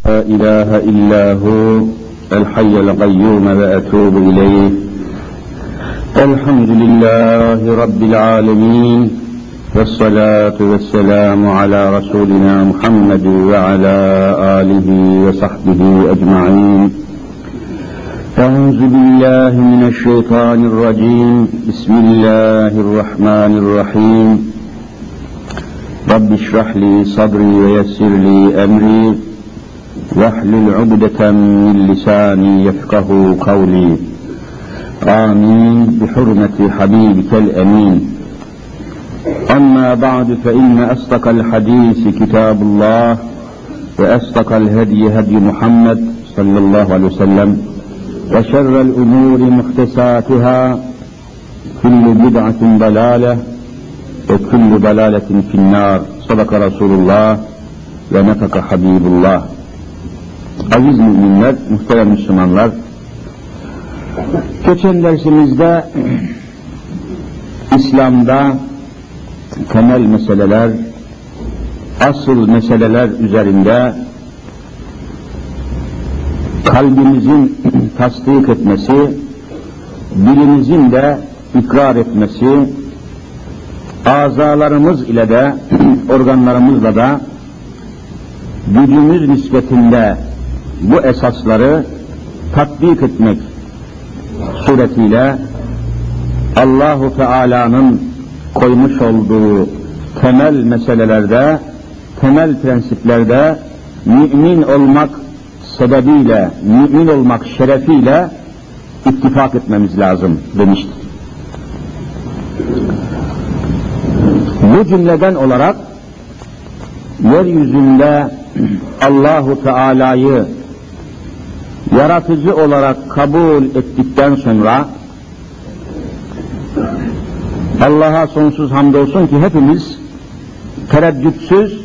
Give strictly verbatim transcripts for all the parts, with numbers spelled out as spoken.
لا إله إلا هو الحي القيوم وأتوب إليه. الحمد لله رب العالمين والصلاة والسلام على رسولنا محمد وعلى آله وصحبه أجمعين. أعوذ بالله من الشيطان الرجيم. بسم الله الرحمن الرحيم. رب اشرح لي صدري ويسر لي أمري واحلل عقدة من لساني يفقه قولي. آمين بحرمة حبيبك الأمين. أما بعد فإن أصدق الحديث كتاب الله وأصدق الهدي هدي محمد صلى الله عليه وسلم وشر الأمور محدثاتها كل بدعة ضلالة وكل ضلالة في النار. صدق رسول الله ونفق حبيب الله. Aziz müminler, muhterem Müslümanlar, geçen dersimizde İslam'da temel meseleler, asıl meseleler üzerinde kalbimizin tasdik etmesi, dilimizin de ikrar etmesi, azalarımız ile de, organlarımızla da gücümüz nispetinde bu esasları tatbik etmek suretiyle Allah-u Teala'nın koymuş olduğu temel meselelerde, temel prensiplerde mümin olmak sebebiyle, mümin olmak şerefiyle ittifak etmemiz lazım demiştik. Bu cümleden olarak yeryüzünde Allah-u Teala'yı yaratıcı olarak kabul ettikten sonra Allah'a sonsuz hamdolsun ki hepimiz tereddütsüz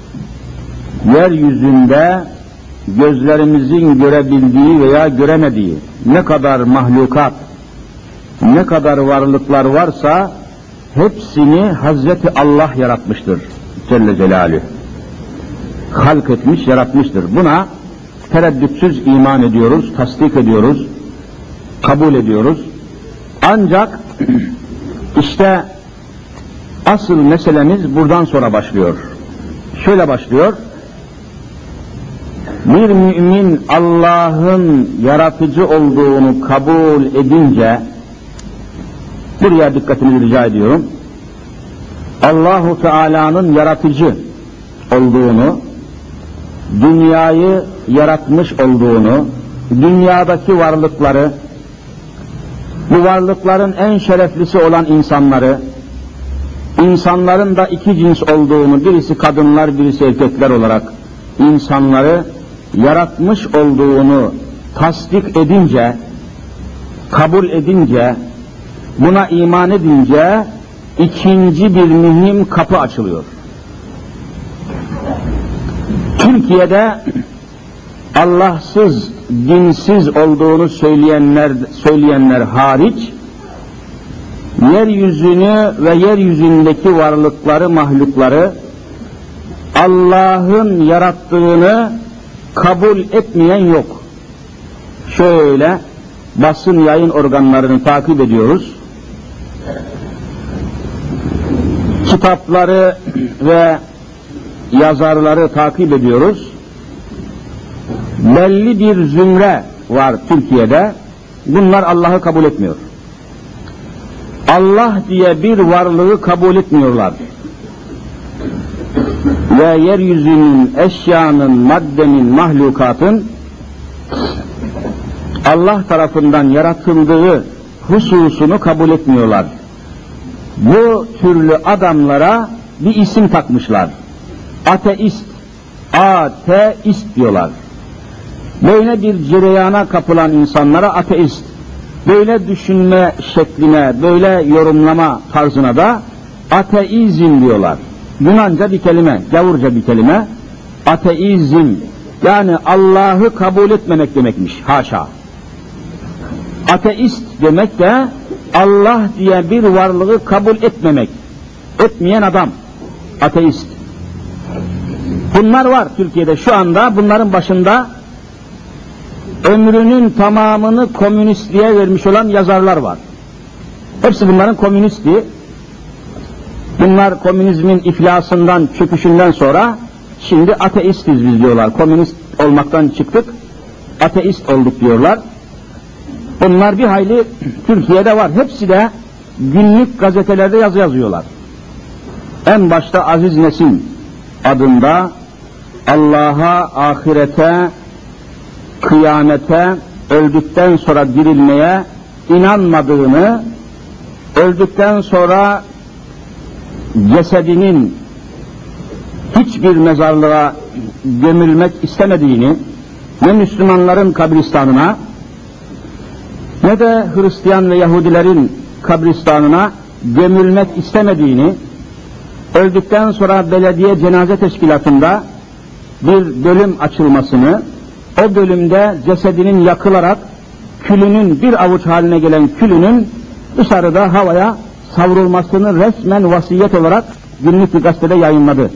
yeryüzünde gözlerimizin görebildiği veya göremediği ne kadar mahlukat, ne kadar varlıklar varsa hepsini Hazreti Allah yaratmıştır Celle Celaluhu. Halk etmiş, yaratmıştır. Buna tereddütsüz iman ediyoruz, tasdik ediyoruz, kabul ediyoruz. Ancak işte asıl meselemiz buradan sonra başlıyor. Şöyle başlıyor. Bir mümin Allah'ın yaratıcı olduğunu kabul edince, buraya dikkatinizi rica ediyorum. Allah-u Teala'nın yaratıcı olduğunu, dünyayı yaratmış olduğunu, dünyadaki varlıkları, bu varlıkların en şereflisi olan insanları, insanların da iki cins olduğunu, birisi kadınlar, birisi erkekler olarak insanları yaratmış olduğunu tasdik edince, kabul edince, buna iman edince ikinci bir mühim kapı açılıyor. Türkiye'de Allahsız, dinsiz olduğunu söyleyenler, söyleyenler hariç, yeryüzünü ve yeryüzündeki varlıkları, mahlukları Allah'ın yarattığını kabul etmeyen yok. Şöyle basın yayın organlarını takip ediyoruz. Kitapları ve yazarları takip ediyoruz. Belli bir zümre var Türkiye'de. Bunlar Allah'ı kabul etmiyor. Allah diye bir varlığı kabul etmiyorlar. Ve yeryüzünün, eşyanın, maddenin, mahlukatın Allah tarafından yaratıldığı hususunu kabul etmiyorlar. Bu türlü adamlara bir isim takmışlar. Ateist, ateist diyorlar. Böyle bir cereyana kapılan insanlara ateist, böyle düşünme şekline, böyle yorumlama tarzına da ateizm diyorlar. Yunanca bir kelime, gavurca bir kelime, ateizm, yani Allah'ı kabul etmemek demekmiş, haşa. Ateist demek de Allah diye bir varlığı kabul etmemek, etmeyen adam, ateist. Bunlar var Türkiye'de şu anda. Bunların başında ömrünün tamamını komünistliğe vermiş olan yazarlar var. Hepsi bunların komünisti. Bunlar komünizmin iflasından, çöküşünden sonra şimdi ateistiz biz diyorlar. Komünist olmaktan çıktık, ateist olduk diyorlar. Bunlar bir hayli Türkiye'de var. Hepsi de günlük gazetelerde yazı yazıyorlar. En başta Aziz Nesin adında Allah'a, ahirete, kıyamete, öldükten sonra dirilmeye inanmadığını, öldükten sonra cesedinin hiçbir mezarlığa gömülmek istemediğini, ne Müslümanların kabristanına ne de Hristiyan ve Yahudilerin kabristanına gömülmek istemediğini, öldükten sonra belediye cenaze teşkilatında bir bölüm açılmasını, o bölümde cesedinin yakılarak külünün, bir avuç haline gelen külünün dışarıda havaya savrulmasını resmen vasiyet olarak günlük bir gazetede yayınladı.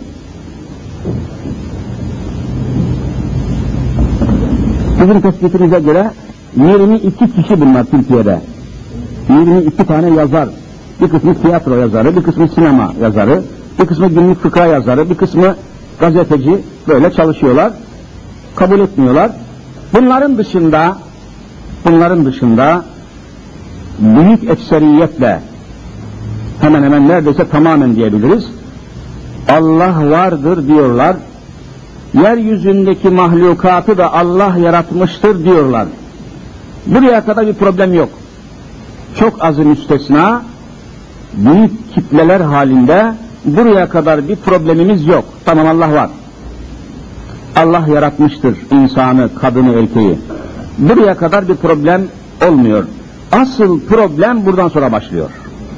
Bizim tespitimize göre yirmi iki kişi bunlar Türkiye'de. yirmi iki tane yazar. Bir kısmı tiyatro yazarı, bir kısmı sinema yazarı, bir kısmı günlük fıkra yazarı, bir kısmı gazeteci, böyle çalışıyorlar. Kabul etmiyorlar. Bunların dışında, bunların dışında büyük ekseriyetle, hemen hemen neredeyse tamamen diyebiliriz, Allah vardır diyorlar. Yeryüzündeki mahlukatı da Allah yaratmıştır diyorlar. Buraya kadar bir problem yok. Çok azı müstesna, büyük kitleler halinde buraya kadar bir problemimiz yok. Tamam, Allah var. Allah yaratmıştır insanı, kadını, erkeği. Buraya kadar bir problem olmuyor. Asıl problem buradan sonra başlıyor.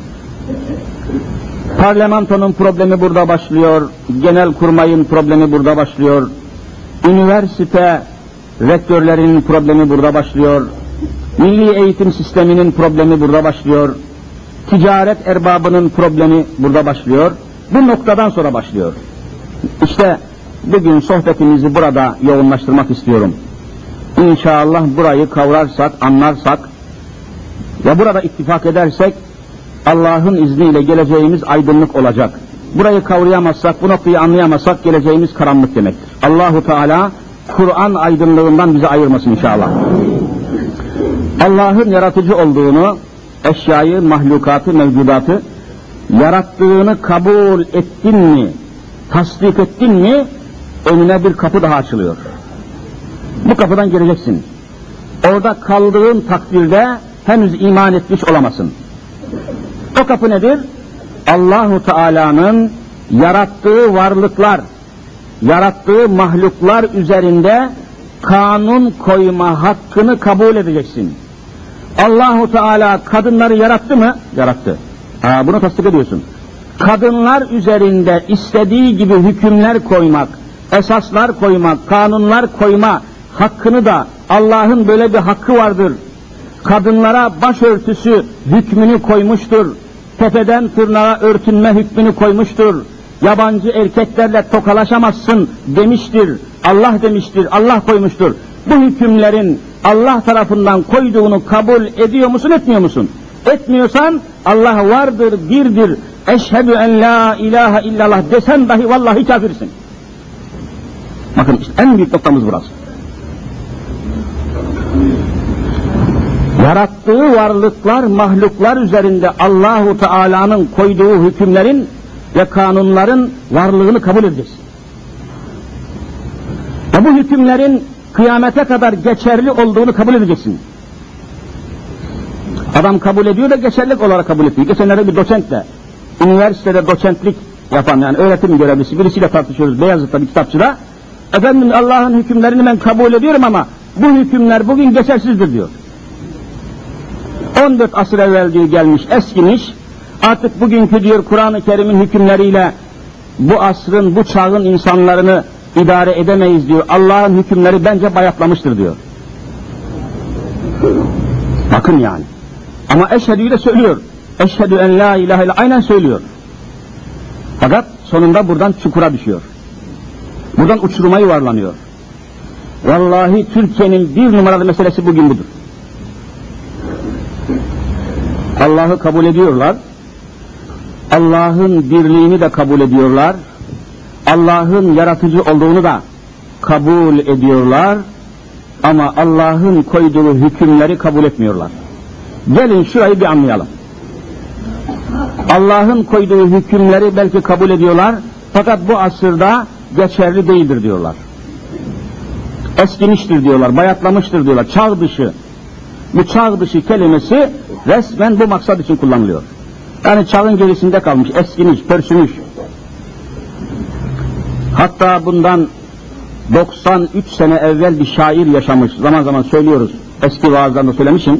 Parlamentonun problemi burada başlıyor, genelkurmayın problemi burada başlıyor, üniversite rektörlerinin problemi burada başlıyor, milli eğitim sisteminin problemi burada başlıyor, ticaret erbabının problemi burada başlıyor, bu noktadan sonra başlıyor. İşte bugün sohbetimizi burada yoğunlaştırmak istiyorum. İnşallah burayı kavrarsak, anlarsak ve burada ittifak edersek Allah'ın izniyle geleceğimiz aydınlık olacak. Burayı kavrayamazsak, bu noktayı anlayamazsak geleceğimiz karanlık demektir. Allahu Teala Kur'an aydınlığından bizi ayırmasın inşallah. Allah'ın yaratıcı olduğunu, eşyayı, mahlukatı, mevcudatı yarattığını kabul ettin mi, tasdik ettin mi, önüne bir kapı daha açılıyor. Bu kapıdan gireceksin. Orada kaldığın takdirde henüz iman etmiş olamazsın. O kapı nedir? Allahu Teala'nın yarattığı varlıklar, yarattığı mahluklar üzerinde kanun koyma hakkını kabul edeceksin. Allahu Teala kadınları yarattı mı? Yarattı. Ha, bunu tasdik ediyorsun. Kadınlar üzerinde istediği gibi hükümler koymak, esaslar koymak, kanunlar koyma hakkını da Allah'ın böyle bir hakkı vardır. Kadınlara başörtüsü hükmünü koymuştur. Tepeden tırnağa örtünme hükmünü koymuştur. Yabancı erkeklerle tokalaşamazsın demiştir. Allah demiştir, Allah koymuştur. Bu hükümlerin Allah tarafından koyduğunu kabul ediyor musun, etmiyor musun? Etmiyorsan Allah vardır, birdir. Eşhedü en la ilahe illallah desen dahi vallahi kafirsin. Bakın işte en büyük noktamız burası. Yarattığı varlıklar, mahluklar üzerinde Allahu Teala'nın koyduğu hükümlerin ve kanunların varlığını kabul edeceksin. Ve bu hükümlerin kıyamete kadar geçerli olduğunu kabul edeceksin. Adam kabul ediyor da geçerlilik olarak kabul ediyor. Geçenlerde bir doçentle, üniversitede doçentlik yapan, yani öğretim görevlisi birisiyle tartışıyoruz Beyazıt'ta bir kitapçıda. Efendim, Allah'ın hükümlerini ben kabul ediyorum ama bu hükümler bugün geçersizdir diyor. on dört asır evvel diyor gelmiş, eskimiş, artık bugünkü diyor Kur'an-ı Kerim'in hükümleriyle bu asrın, bu çağın insanlarını idare edemeyiz diyor. Allah'ın hükümleri bence bayatlamıştır diyor. Bakın yani. Ama eşhedü'yü de söylüyor. Eşhedü en la ilahe illallah aynen söylüyor. Fakat sonunda buradan çukura düşüyor. Buradan uçuruma yuvarlanıyor. Vallahi Türkiye'nin bir numaralı meselesi bugün budur. Allah'ı kabul ediyorlar. Allah'ın birliğini de kabul ediyorlar. Allah'ın yaratıcı olduğunu da kabul ediyorlar. Ama Allah'ın koyduğu hükümleri kabul etmiyorlar. Gelin şurayı bir anlayalım. Allah'ın koyduğu hükümleri belki kabul ediyorlar, fakat bu asırda geçerli değildir diyorlar. Eskimiştir diyorlar, bayatlamıştır diyorlar, çağ dışı. Bu çağ dışı kelimesi resmen bu maksat için kullanılıyor. Yani çağın gerisinde kalmış, eskimiş, pörsümüş. Hatta bundan doksan üç sene evvel bir şair yaşamış, zaman zaman söylüyoruz, eski vaazlarında söylemişim.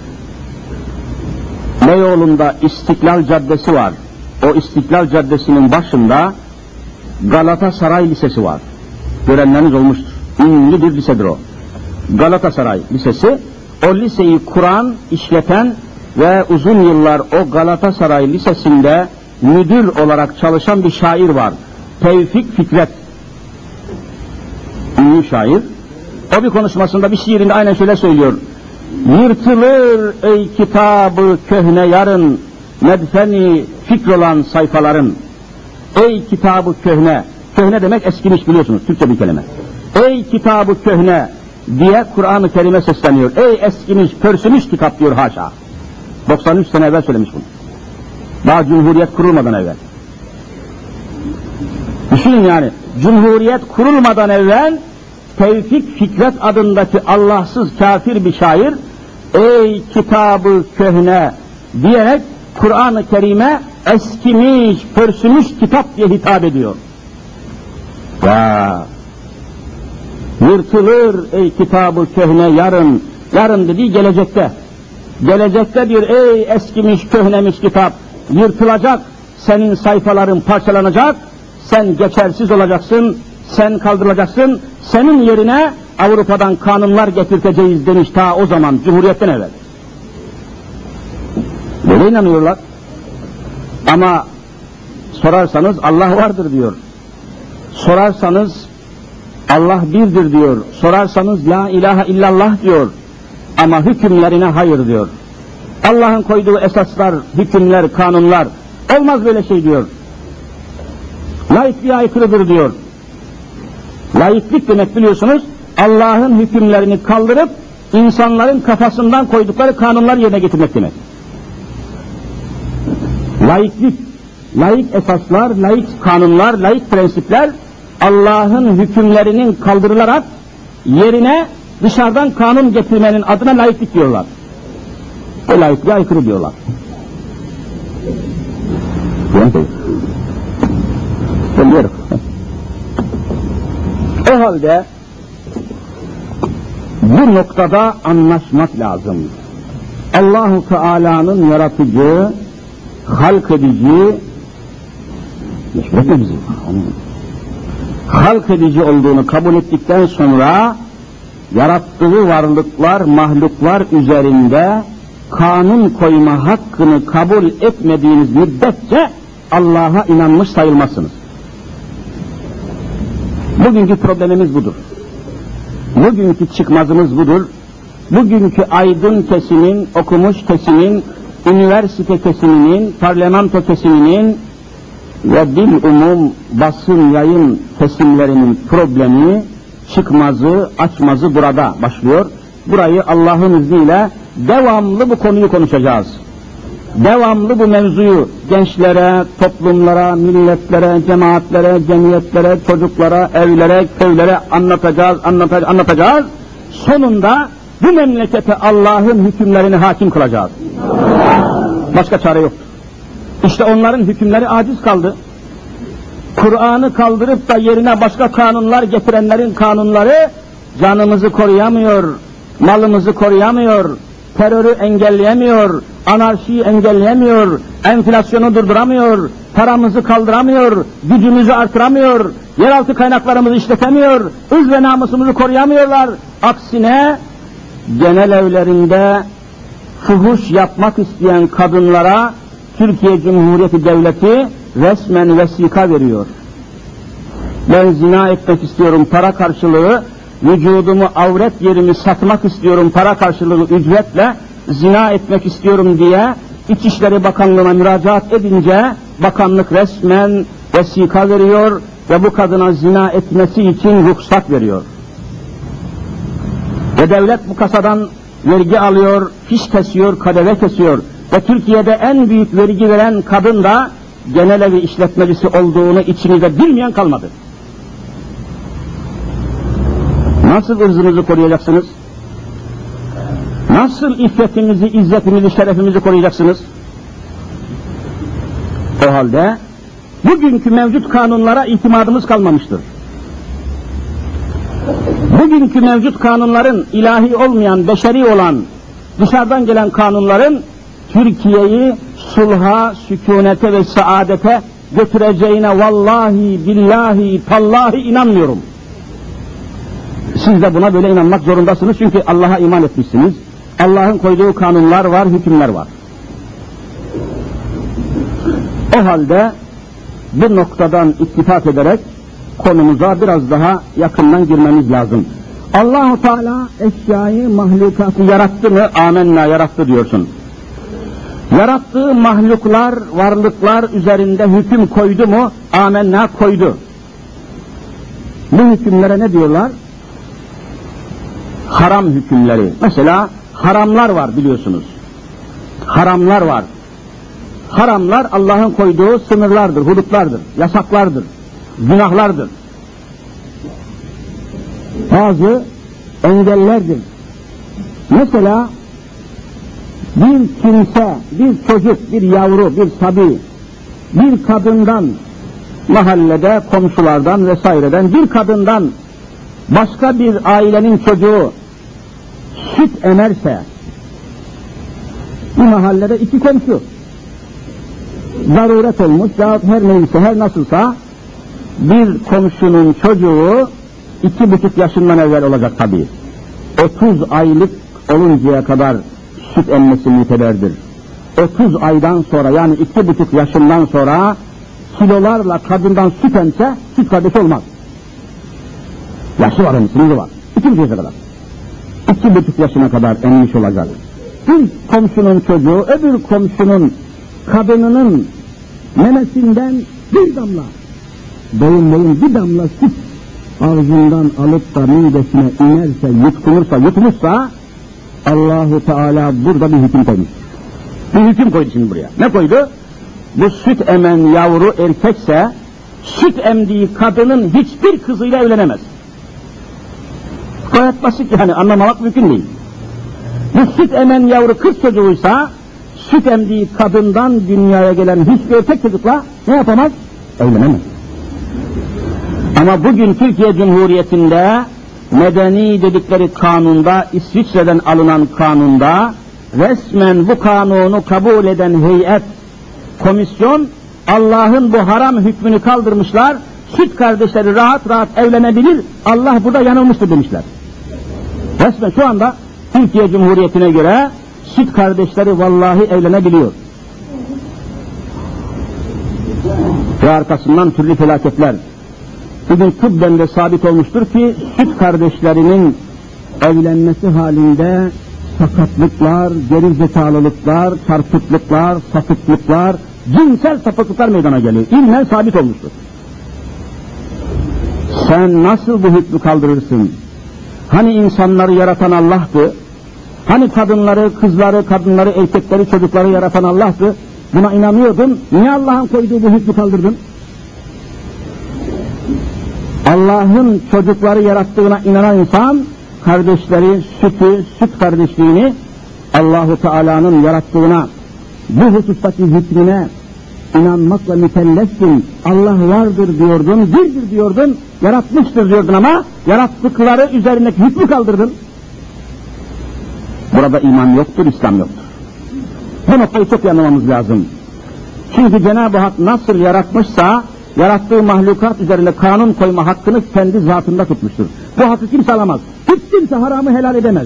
Beyoğlu'nda İstiklal Caddesi var. O İstiklal Caddesi'nin başında Galatasaray Lisesi var. Görenleriniz olmuştur. Ünlü bir lisedir o. Galatasaray Lisesi. O liseyi kuran, işleten ve uzun yıllar o Galatasaray Lisesi'nde müdür olarak çalışan bir şair var. Tevfik Fikret. Ünlü şair. O bir konuşmasında, bir şiirinde aynen şöyle söylüyor. Yırtılır ey kitabı köhne yarın, medfeni fikr olan sayfaların. Ey kitabı köhne, köhne demek eskimiş biliyorsunuz, Türkçe bir kelime. Ey kitabı köhne diye Kur'an-ı Kerim'e sesleniyor. Ey eskimiş, pörsümüş kitap diyor haşa. doksan üç sene evvel söylemiş bunu. Daha Cumhuriyet kurulmadan evvel. Düşünün yani, Cumhuriyet kurulmadan evvel Tevfik Fikret adındaki Allahsız kafir bir şair, ey kitabı köhne diyerek Kur'an-ı Kerim'e eskimiş, pörsümüş kitap diye hitap ediyor. Ya, yırtılır ey kitabı köhne yarın, yarın dediği gelecekte. Gelecekte diyor, ey eskimiş, köhnemiş kitap, yırtılacak, senin sayfaların parçalanacak, sen geçersiz olacaksın, sen kaldırılacaksın, senin yerine Avrupa'dan kanunlar getirteceğiz demiş ta o zaman, Cumhuriyet'ten evvel. Böyle inanıyorlar. Ama sorarsanız Allah vardır diyor. Sorarsanız Allah birdir diyor. Sorarsanız la ilahe illallah diyor. Ama hükümlerine hayır diyor. Allah'ın koyduğu esaslar, hükümler, kanunlar, olmaz böyle şey diyor. Laikliğe aykırıdır diyor. Laiklik demek biliyorsunuz, Allah'ın hükümlerini kaldırıp insanların kafasından koydukları kanunlar yerine getirmek demek. Laiklik, laik esaslar, laik kanunlar, laik prensipler Allah'ın hükümlerinin kaldırılarak yerine dışarıdan kanun getirmenin adına laiklik diyorlar. O laikliğe aykırı diyorlar. Söylüyorum. O halde bu noktada anlaşmak lazım. Allah-u Teala'nın yaratıcı, halk edici, bizi, halk edici olduğunu kabul ettikten sonra yarattığı varlıklar, mahluklar üzerinde kanun koyma hakkını kabul etmediğiniz müddetçe Allah'a inanmış sayılmazsınız. Bugünkü problemimiz budur. Bugünkü çıkmazımız budur. Bugünkü aydın kesimin, okumuş kesimin, üniversite kesiminin, parlamento kesiminin ve bilumum basın yayın kesimlerinin problemi, çıkmazı, açmazı burada başlıyor. Burayı Allah'ın izniyle devamlı bu konuyu konuşacağız. Devamlı bu mevzuyu gençlere, toplumlara, milletlere, cemaatlere, cemiyetlere, çocuklara, evlere, köylere anlatacağız, anlatacağız, anlatacağız. Sonunda bu memlekete Allah'ın hükümlerini hakim kılacağız. Başka çare yok. İşte onların hükümleri aciz kaldı. Kur'an'ı kaldırıp da yerine başka kanunlar getirenlerin kanunları canımızı koruyamıyor, malımızı koruyamıyor, terörü engelleyemiyor, anarşiyi engelleyemiyor, enflasyonu durduramıyor, paramızı kaldıramıyor, gücümüzü artıramıyor, yeraltı kaynaklarımızı işletemiyor, ırz ve namusumuzu koruyamıyorlar. Aksine genel evlerinde fuhuş yapmak isteyen kadınlara Türkiye Cumhuriyeti Devleti resmen vesika veriyor. Ben zina etmek istiyorum para karşılığı, vücudumu, avret yerimi satmak istiyorum para karşılığı ücretle, zina etmek istiyorum diye İçişleri Bakanlığı'na müracaat edince bakanlık resmen vesika veriyor ve bu kadına zina etmesi için ruhsat veriyor. Ve devlet bu kasadan vergi alıyor, fiş kesiyor, kadeve kesiyor. Ve Türkiye'de en büyük vergi veren kadın da genel evi işletmecisi olduğunu içinizde bilmeyen kalmadı. Nasıl ırzınızı koruyacaksınız? Nasıl iffetimizi, izzetimizi, şerefimizi koruyacaksınız? O halde bugünkü mevcut kanunlara itimadımız kalmamıştır. Bugünkü mevcut kanunların ilahi olmayan, beşeri olan, dışarıdan gelen kanunların Türkiye'yi sulha, sükunete ve saadete götüreceğine vallahi, billahi, tallahi inanmıyorum. Siz de buna böyle inanmak zorundasınız çünkü Allah'a iman etmişsiniz. Allah'ın koyduğu kanunlar var, hükümler var. O halde bu noktadan ittifak ederek konumuza biraz daha yakından girmemiz lazım. Allah-u Teala eşyayı, mahlukatı yarattı mı? Amenna, yarattı diyorsun. Yarattığı mahluklar, varlıklar üzerinde hüküm koydu mu? Amenna, koydu. Bu hükümlere ne diyorlar? Haram hükümleri. Mesela haramlar var biliyorsunuz. Haramlar var. Haramlar Allah'ın koyduğu sınırlardır, hudutlardır, yasaklardır, günahlardır. Bazı engellerdir. Mesela bir kimse, bir çocuk, bir yavru, bir sabi, bir kadından, mahallede, komşulardan vesaireden bir kadından başka bir ailenin çocuğu süt emerse, bu mahallede iki komşu, zaruret olmuş ya her neyse, her nasılsa bir komşunun çocuğu iki buçuk yaşından evvel olacak tabii. Otuz aylık oluncaya kadar süt emmesi müteberdir. Otuz aydan sonra yani iki buçuk yaşından sonra kilolarla kadından süt emse süt kardeşi olmaz. Yaşı var, sınırı var. İki buçuk yaşına kadar. İki buçuk yaşına kadar emmiş olacak. Bir komşunun çocuğu öbür komşunun kadınının memesinden bir damla, boyun boyun bir damla süt ağzından alıp da midesine inerse, yutkunursa, yutmuşsa Allah-u Teala burada bir hüküm koymuş. Bir hüküm koydu şimdi buraya. Ne koydu? Bu süt emen yavru erkekse süt emdiği kadının hiçbir kızıyla evlenemez. Gayet basit yani, anlamamak mümkün değil. Bu süt emen yavru kız çocuğuysa süt emdiği kadından dünyaya gelen hiçbir erkek çocukla ne yapamaz? Evlenemez. Ama bugün Türkiye Cumhuriyeti'nde medeni dedikleri kanunda, İsviçre'den alınan kanunda resmen bu kanunu kabul eden heyet, komisyon Allah'ın bu haram hükmünü kaldırmışlar, süt kardeşleri rahat rahat evlenebilir, Allah burada yanılmıştır demişler. Resmen şu anda Türkiye Cumhuriyeti'ne göre süt kardeşleri vallahi evlenebiliyor. Ve arkasından türlü felaketler. Bugün tıbben de sabit olmuştur ki süt kardeşlerinin evlenmesi halinde sakatlıklar, geri zekalılıklar, çarpıklıklar, sapıklıklar, cinsel sapıklıklar meydana geliyor. İlmen sabit olmuştur. Sen nasıl bu hükmü kaldırırsın? Hani insanları yaratan Allah'tı? Hani kadınları, kızları, kadınları, erkekleri, çocukları yaratan Allah'tı? Buna inanıyordun. Niye Allah'ın koyduğu bu hükmü kaldırdın? Allah'ın çocukları yarattığına inanan insan, kardeşleri, sütü, süt kardeşliğini Allah-u Teala'nın yarattığına, bu husustaki hükmüne inanmakla mükellefsin. Allah vardır diyordun, birdir diyordun, yaratmıştır diyordun ama yarattıkları üzerindeki hükmü kaldırdın. Burada iman yoktur, İslam yoktur. Bu noktayı çok iyi anlamamız lazım. Çünkü Cenab-ı Hak nasıl yaratmışsa, yarattığı mahlukat üzerinde kanun koyma hakkını kendi zatında tutmuştur. Bu hakkı kimse alamaz. Hiç kimse haramı helal edemez.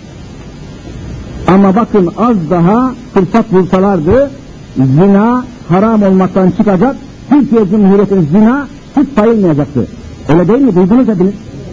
Ama bakın az daha fırsat bulsalardı, zina haram olmaktan çıkacak, Türkiye Cumhuriyeti'nin zina hiç sayılmayacaktı. Öyle değil mi? Duydunuz hepiniz.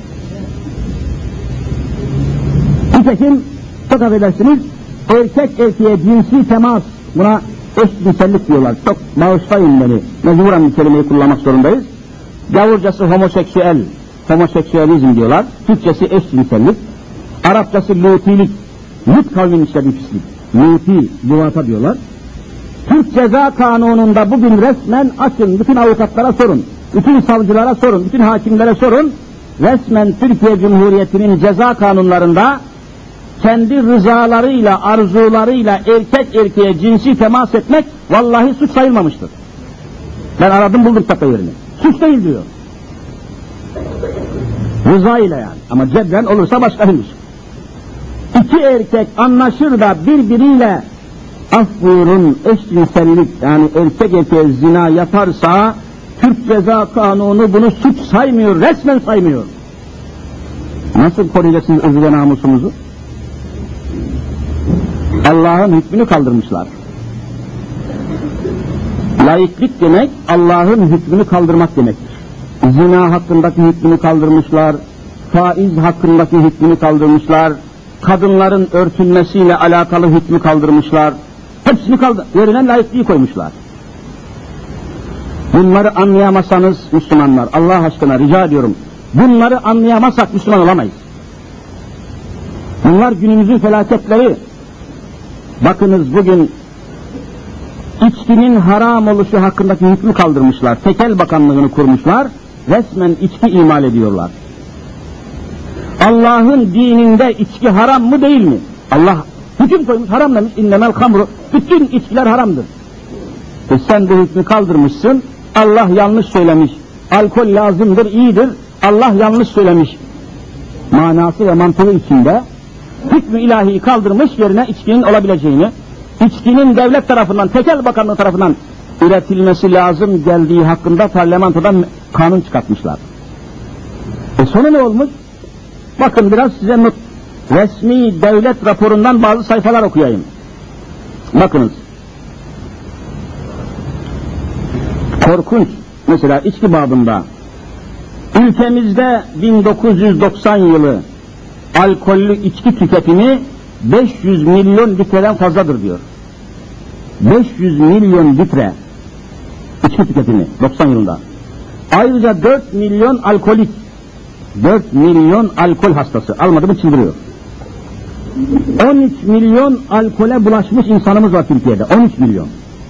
Nitekim çok affedersiniz, erkek erkeğe cinsi temas, buna eşcinsellik diyorlar. Çok bağışlayın beni, mecburen bir kelimeyi kullanmak zorundayız. Gavurcası homoseksüel, homoseksüelizm diyorlar. Türkçesi eşcinsellik. Arapçası lutilik, lut kavminin işlediği pislik. Luti, luvata diyorlar. Türk Ceza Kanunu'nda bugün resmen açın, bütün avukatlara sorun, bütün savcılara sorun, bütün hakimlere sorun. Resmen Türkiye Cumhuriyeti'nin ceza kanunlarında kendi rızalarıyla, arzularıyla erkek erkeğe cinsi temas etmek vallahi suç sayılmamıştır. Ben aradım buldum tepe yerini. Suç değil diyor. Rıza ile yani. Ama cebren olursa başkaymış. İki erkek anlaşır da birbiriyle af buyurun eşcinsellik, yani erkek erkeğe zina yaparsa Türk Ceza Kanunu bunu suç saymıyor, resmen saymıyor. Nasıl koruyacaksınız özü ve namusumuzu? Allah'ın hükmünü kaldırmışlar. Laiklik demek Allah'ın hükmünü kaldırmak demektir. Zina hakkındaki hükmünü kaldırmışlar, faiz hakkındaki hükmünü kaldırmışlar, kadınların örtünmesiyle alakalı hükmü kaldırmışlar. Hepsini kaldır, yerine laikliği koymuşlar. Bunları anlayamazsanız Müslümanlar, Allah aşkına rica ediyorum, bunları anlayamazsak Müslüman olamayız. Bunlar günümüzün felaketleri. Bakınız bugün içkinin haram oluşu hakkındaki hükmü kaldırmışlar. Tekel bakanlığını kurmuşlar. Resmen içki imal ediyorlar. Allah'ın dininde içki haram mı değil mi? Allah hüküm koymuş, haram demiş. İnnemel hamru. Bütün içkiler haramdır. E sen bu hükmü kaldırmışsın. Allah yanlış söylemiş. Alkol lazımdır, iyidir. Allah yanlış söylemiş. Manası ve mantığı içinde hükmü ilahiyi kaldırmış, yerine içkinin olabileceğini, içkinin devlet tarafından, Tekel Bakanlığı tarafından üretilmesi lazım geldiği hakkında parlamentodan kanun çıkartmışlar. E sonu ne olmuş? Bakın biraz size not, resmi devlet raporundan bazı sayfalar okuyayım. Bakınız. Korkunç. Mesela içki babında. Ülkemizde bin dokuz yüz doksan yılı alkollü içki tüketimi beş yüz milyon litreden fazladır diyor. beş yüz milyon litre içki tüketimi doksan yılında. Ayrıca dört milyon alkolik, dört milyon alkol hastası, almadı mı çıldırıyor. on üç milyon alkole bulaşmış insanımız var Türkiye'de, on üç milyon.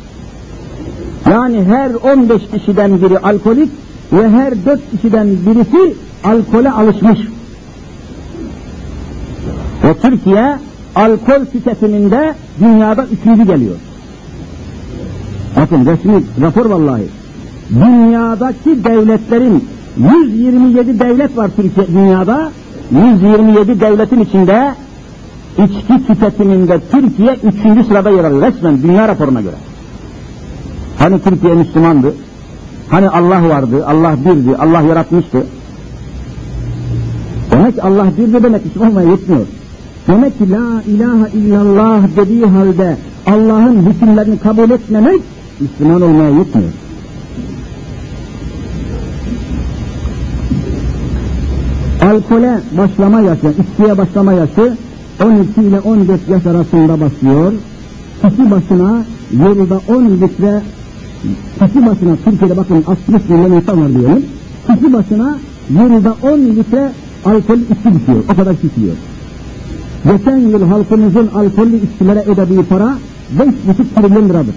Yani her on beş kişiden biri alkolik ve her dört kişiden birisi alkole alışmış. Ve Türkiye alkol tüketiminde dünyada üçüncü geliyor. Bakın resmi rapor vallahi. Dünyadaki devletlerin yüz yirmi yedi devlet var Türkiye dünyada. yüz yirmi yedi devletin içinde içki tüketiminde Türkiye üçüncü sırada yer alıyor resmen dünya raporuna göre. Hani Türkiye Müslümandı? Hani Allah vardı, Allah birdi, Allah yaratmıştı. Demek ki Allah birdi demek Müslüman olmaya yetmiyor. Demek ki la ilahe illallah dediği halde Allah'ın hükümlerini kabul etmemek Müslüman olmaya yetmiyor. Alkole başlama yaşı, içkiye başlama yaşı on iki ile on dört yaş arasında başlıyor. Kişi başına yılda on litre, kişi başına Türkiye'de bakın altmış milyon insan var diyelim. Kişi başına yılda on litre alkol içki bitiyor. O kadar içiliyor. Geçen yıl halkımızın alkollü içkilere ödediği para beş buçuk trilyon liradır.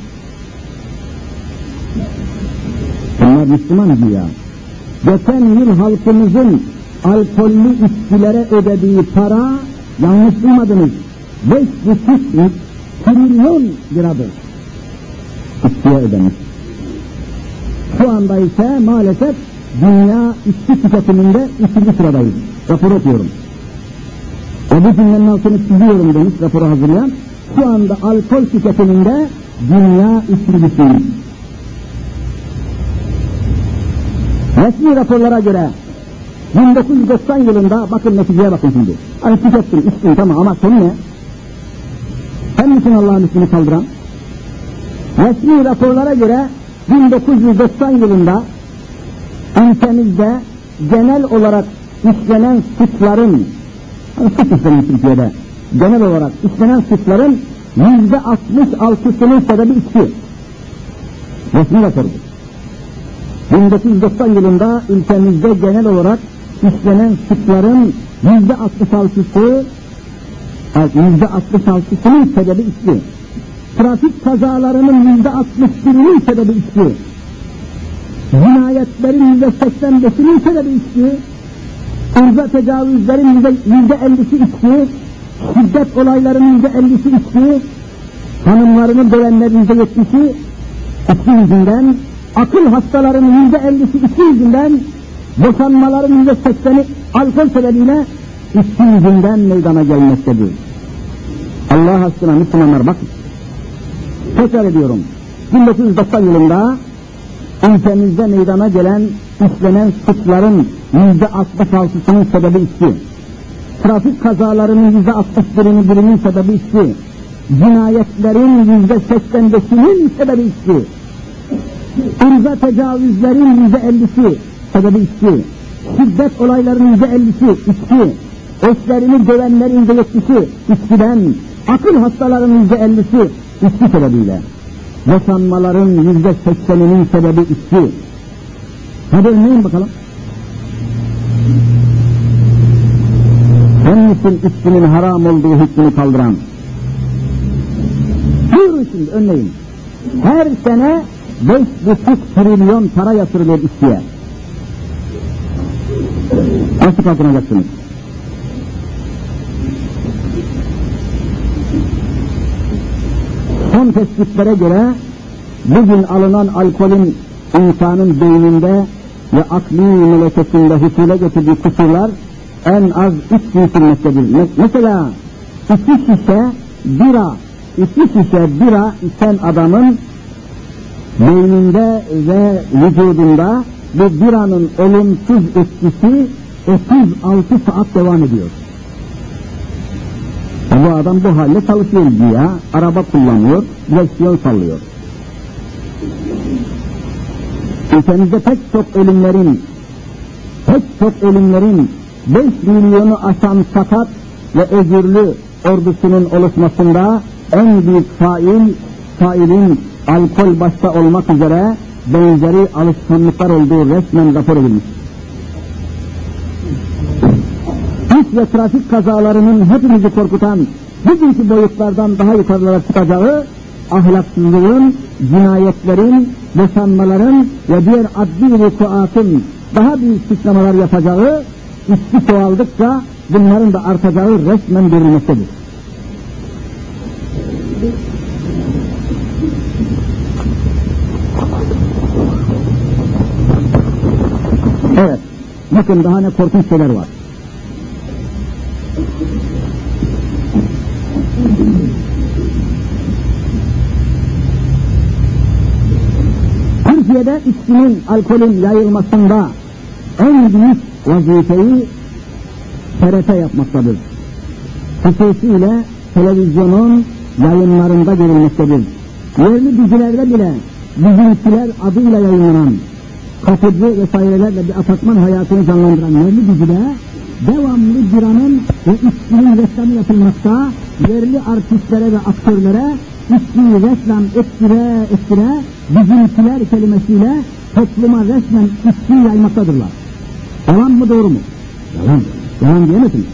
Bunlar Müslüman güya. Geçen yıl halkımızın alkollü içkilere ödediği para, yanlış duymadınız, beş buçuk trilyon liradır. İçkiye ödemiş. Şu anda ise maalesef dünya içki tüketiminde üçüncü sıradayız. Rapor okuyorum. O bu cümlenin altını çiziyorum demiş raporu hazırlayan. Şu anda alkol tüketiminde dünya üçüncüsüyüz. Resmi raporlara göre bin dokuz yüz doksan yılında, bakın neticeye bakın şimdi. Hani tükettin, içtin tamam ama sonu ne? Sen misin Allah'ın ismini kaldıran? Resmi raporlara göre bin dokuz yüz doksan yılında ülkemizde genel olarak işlenen suçların, hani suç işlenen Türkiye'de, genel olarak işlenen suçların yüzde altmış altısının sebebi içki. Resmi raporudur. bin dokuz yüz doksan yılında ülkemizde genel olarak işlenen suçların yüzde altmış altısı, yüzde altmış altısının sebebi içki. Trafik kazalarının yüzde altmış birinin sebebi içki. Cinayetlerin yüzde seksen beşinin sebebi içki. Irza tecavüzlerin yüzde ellisi içki. Şiddet olaylarının yüzde ellisi içki. Hanımlarını dövenlerin yüzde yetmişi içki yüzünden. Akıl hastalarının yüzde ellisi içki yüzünden. Boşanmaların yüzde sekseni alkol sebebiyle içki yüzünden meydana gelmektedir. Allah aşkına Müslümanlar bakın. Tekrar ediyorum. bin dokuz yüz doksan yılında ülkemizde meydana gelen, işlenen suçların yüzde altmış altısının sebebi içki. Trafik kazalarının yüzde altmış birinin birinin sebebi içki. Cinayetlerin yüzde seksen beşinin sebebi içki. Irza tecavüzlerin yüzde ellisi sebebi içki. Şiddet olaylarının yüzde ellisi içki. Eşlerini dövenlerin yüzde yetmişi içkiden. Akıl hastalarının yüzde ellisi içki sebebiyle. Boşanmaların yüzde sekseninin sebebi içki. Hadi örneğin bakalım. Sen misin içkinin haram olduğu hükmünü kaldıran? Buyurun şimdi örneğin. Her sene beş buçuk trilyon para yatırılıyor içkiye. Nasıl kaldıracaksınız? Son tespitlere göre bugün alınan alkolün insanın beyninde ve akli melekesinde husule getirdiği kusurlar en az üç büyütülmektedir. Mesela iki şişe bira, iki şişe bira içen adamın beyninde ve vücudunda bu biranın olumsuz etkisi otuz altı saat devam ediyor. Bu adam bu halde çalışıyor diye, araba kullanıyor, direksiyon sallıyor. Ülkemizde pek çok ölümlerin, pek çok ölümlerin beş milyonu aşan sakat ve özürlü ordusunun oluşmasında en büyük fail, failin alkol başta olmak üzere benzeri alışkanlıklar olduğu resmen rapor edilmiş. İş ve trafik kazalarının hepimizi korkutan bugünkü boyutlardan daha yukarılara çıkacağı, ahlaksızlığın, cinayetlerin, boşanmaların ve diğer adli vukuatın daha büyük suçlamalar yapacağı, içki çoğaldıkça bunların da artacağı resmen görülmektedir. Evet, bakın daha ne korkunç şeyler var. Türkiye'de içkinin, alkolün yayılmasında en büyük vazifeyi T R T yapmaktadır. Hususiyle televizyonun yayınlarında görülmektedir. Yerli dizilerde bile bizimkiler adıyla yayınlanan, kapıcı vesairelerle bir apartman hayatını canlandıran yerli dizide devamlı biranın ve içkinin reklamı yapılmakta, yerli artistlere ve aktörlere içkiyi reklam ettire ettire bizimkiler kelimesiyle topluma resmen içkiyi yaymaktadırlar. Yalan mı doğru mu? Yalan. Yalan diyemezsiniz.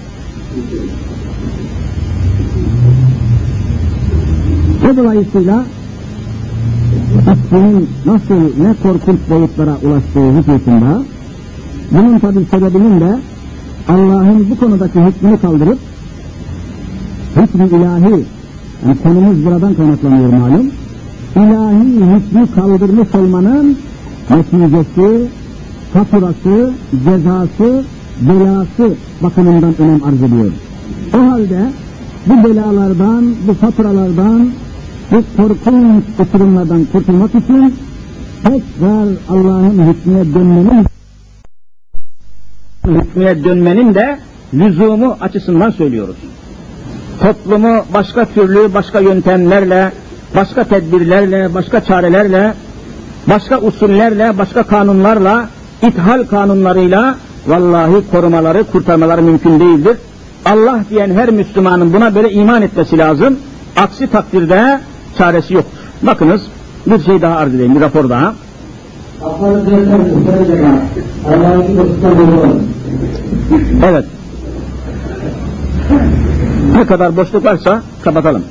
Ve dolayısıyla içkinin nasıl ne korkunç boyutlara ulaştığı hususunda bunun tabi sebebinin de Allah'ın bu konudaki hükmünü kaldırıp hükmü ilahi, yani konumuz buradan kaynaklanıyor malum, ilahi hükmü kaldırmış olmanın neticesi, faturası, cezası, belası bakımından önem arz ediyor. O halde bu belalardan, bu faturalardan, bu korkunç uçurumlardan kurtulmak için tekrar Allah'ın hükmüne dönmenin hükmüne dönmenin de lüzumu açısından söylüyoruz. Toplumu başka türlü, başka yöntemlerle, başka tedbirlerle, başka çarelerle, başka usullerle, başka kanunlarla ithal kanunlarıyla vallahi korumaları, kurtarmaları mümkün değildir. Allah diyen her Müslümanın buna böyle iman etmesi lazım. Aksi takdirde çaresi yoktur. Bakınız bir şey daha arz edeyim, bir rapor daha. Evet. Ne kadar boşluk varsa kapatalım.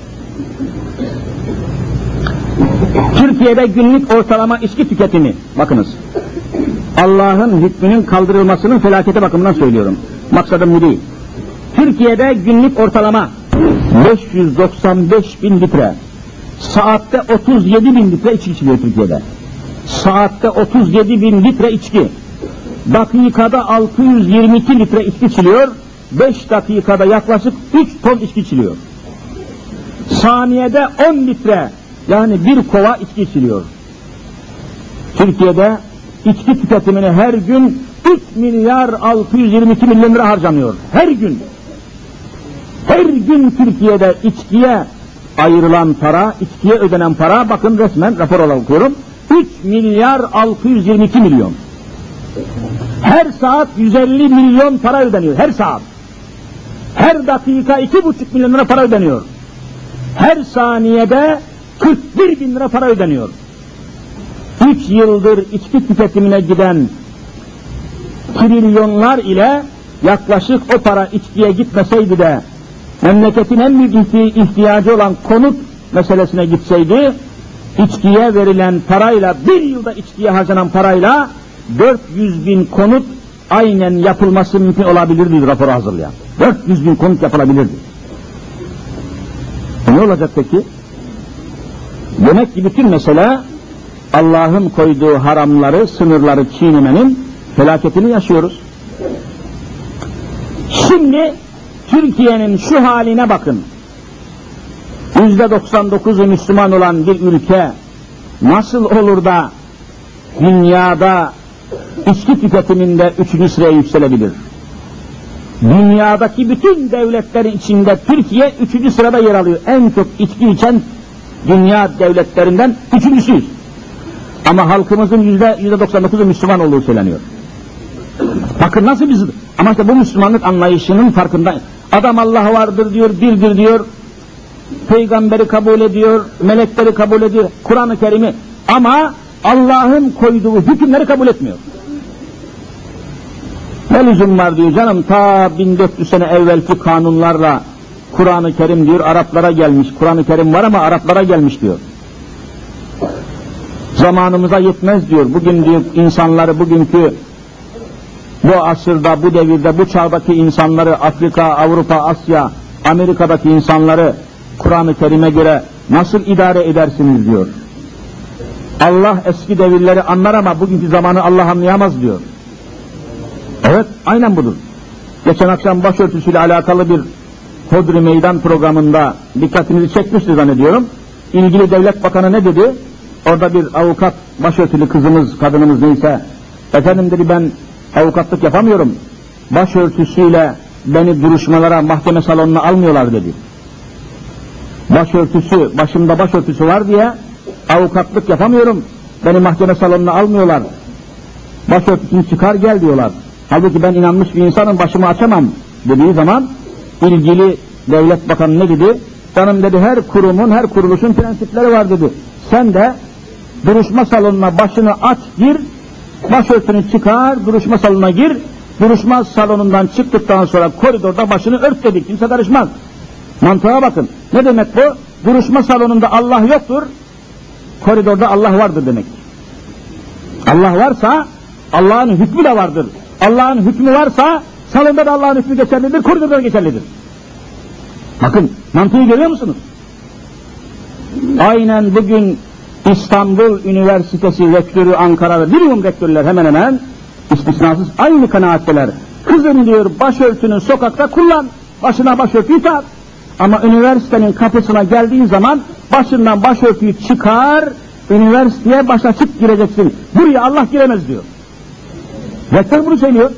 Türkiye'de günlük ortalama içki tüketimi, bakınız, Allah'ın hükmünün kaldırılmasının felakete bakımından söylüyorum. Maksadım bu değil. Türkiye'de günlük ortalama beş yüz doksan beş bin litre, saatte otuz yedi bin litre içki içiliyor Türkiye'de. Saatte otuz yedi bin litre içki. Dakikada altı yüz yirmi iki litre içki içiliyor. beş dakikada yaklaşık üç ton içki içiliyor. Saniyede on litre, yani bir kova içki içiliyor. Türkiye'de içki tüketimine her gün üç milyar altı yüz yirmi iki milyon lira harcanıyor. Her gün. Her gün Türkiye'de içkiye ayrılan para, içkiye ödenen para, bakın resmen rapor olarak okuyorum, üç milyar altı yüz yirmi iki milyon. Her saat yüz elli milyon para ödeniyor, her saat. Her dakika iki buçuk milyon lira para ödeniyor. Her saniyede kırk bir bin lira para ödeniyor. Üç yıldır içki tüketimine giden trilyonlar ile yaklaşık o para içkiye gitmeseydi de memleketin en büyük ihtiyacı olan konut meselesine gitseydi, içkiye verilen parayla, bir yılda içkiye harcanan parayla dört yüz bin konut aynen yapılması mümkün olabilirdi raporu hazırlayan. dört yüz bin konut yapılabilirdi. E ne olacak peki? Demek ki bütün mesele Allah'ın koyduğu haramları, sınırları çiğnemenin felaketini yaşıyoruz. Şimdi Türkiye'nin şu haline bakın. yüzde doksan dokuzu Müslüman olan bir ülke nasıl olur da dünyada içki tüketiminde üçüncü sıraya yükselebilir? Dünyadaki bütün devletlerin içinde Türkiye üçüncü sırada yer alıyor. En çok içki içen dünya devletlerinden üçüncüsüyüz. Ama halkımızın yüzde yüzde doksan dokuzu Müslüman olduğu söyleniyor. Bakın nasıl biz, ama işte bu Müslümanlık anlayışının farkındayız. Adam Allah vardır diyor, birdir diyor, peygamberi kabul ediyor, melekleri kabul ediyor, Kur'an-ı Kerim'i, ama Allah'ın koyduğu hükümleri kabul etmiyor. Ne lüzum var diyor canım, ta bin dört yüz sene evvelki kanunlarla Kur'an-ı Kerim diyor Araplara gelmiş, Kur'an-ı Kerim var ama Araplara gelmiş diyor. Zamanımıza yetmez diyor, bugün diyor insanları, bugünkü bu asırda, bu devirde, bu çağdaki insanları, Afrika, Avrupa, Asya, Amerika'daki insanları Kur'an-ı Kerim'e göre nasıl idare edersiniz diyor. Allah eski devirleri anlar ama bugünkü zamanı Allah anlayamaz diyor. Evet, aynen budur. Geçen akşam başörtüsüyle alakalı bir Hodri Meydan programında dikkatinizi çekmişti zannediyorum. İlgili devlet bakanı ne dedi? Orada bir avukat, başörtülü kızımız, kadınımız neyse, efendim dedi, ben avukatlık yapamıyorum, başörtüsüyle beni duruşmalara, mahkeme salonuna almıyorlar dedi. Başörtüsü, başımda başörtüsü var diye avukatlık yapamıyorum, beni mahkeme salonuna almıyorlar, başörtüsünü çıkar gel diyorlar. Halbuki ben inanmış bir insanım, başımı açamam dediği zaman ilgili devlet bakanı ne dedi? Canım dedi, her kurumun, her kuruluşun prensipleri var dedi. Sen de duruşma salonuna başını aç gir, başörtünü çıkar, duruşma salonuna gir, duruşma salonundan çıktıktan sonra koridorda başını ört dedik, kimse karışmaz. Mantığa bakın. Ne demek bu? Duruşma salonunda Allah yoktur, koridorda Allah vardır demek. Allah varsa Allah'ın hükmü de vardır. Allah'ın hükmü varsa salonda da Allah'ın hükmü geçerlidir, koridorda da geçerlidir. Bakın, mantığı görüyor musunuz? Aynen bugün İstanbul Üniversitesi rektörü, Ankara'da minimum rektörler hemen hemen istisnasız aynı kanaatteler. Kızım diyor, başörtünü sokakta kullan, başına başörtüyü tak. Ama üniversitenin kapısına geldiğin zaman başından başörtüyü çıkar, üniversiteye baş açık gireceksin. Buraya Allah giremez diyor. Rektör bunu söylüyor.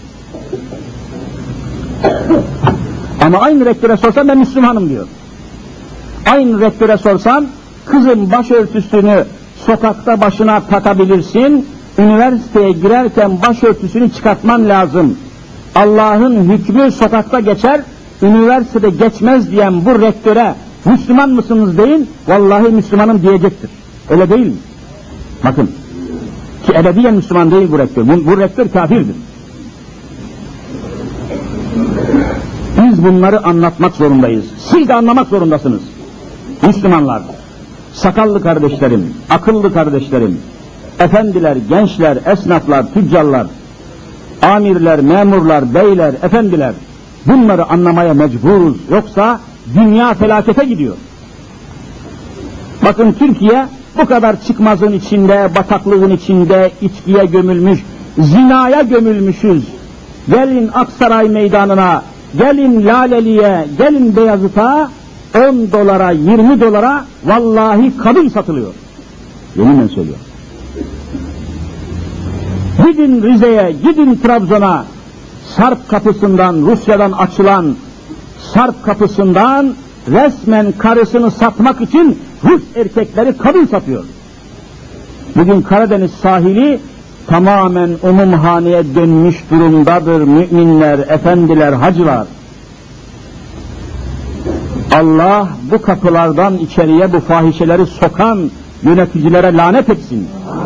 Ama aynı rektöre sorsan ben Müslümanım diyor. Aynı rektöre sorsan, kızım başörtüsünü sokakta başına takabilirsin üniversiteye girerken başörtüsünü çıkartman lazım. Allah'ın hükmü sokakta geçer, üniversitede geçmez diyen bu rektöre Müslüman mısınız deyin, vallahi Müslümanım diyecektir. Öyle değil mi? Bakın, ki ebediyen Müslüman değil bu rektör, bu, bu rektör kafirdir. Biz bunları anlatmak zorundayız. Siz de anlamak zorundasınız. Müslümanlar, sakallı kardeşlerim, akıllı kardeşlerim, efendiler, gençler, esnaflar, tüccarlar, amirler, memurlar, beyler, efendiler, bunları anlamaya mecburuz. Yoksa dünya felakete gidiyor. Bakın Türkiye bu kadar çıkmazın içinde, bataklığın içinde, içkiye gömülmüş, zinaya gömülmüşüz. Gelin Aksaray meydanına, gelin Laleli'ye, gelin Beyazıt'a, on dolara, yirmi dolara vallahi kadın satılıyor. Yeminle söylüyorum. Gidin Rize'ye, gidin Trabzon'a, Sarp kapısından, Rusya'dan açılan Sarp kapısından resmen karısını satmak için Rus erkekleri kadın satıyor. Bugün Karadeniz sahili tamamen umumhaneye dönmüş durumdadır müminler, efendiler, hacılar. Allah bu kapılardan içeriye bu fahişeleri sokan yöneticilere lanet etsin.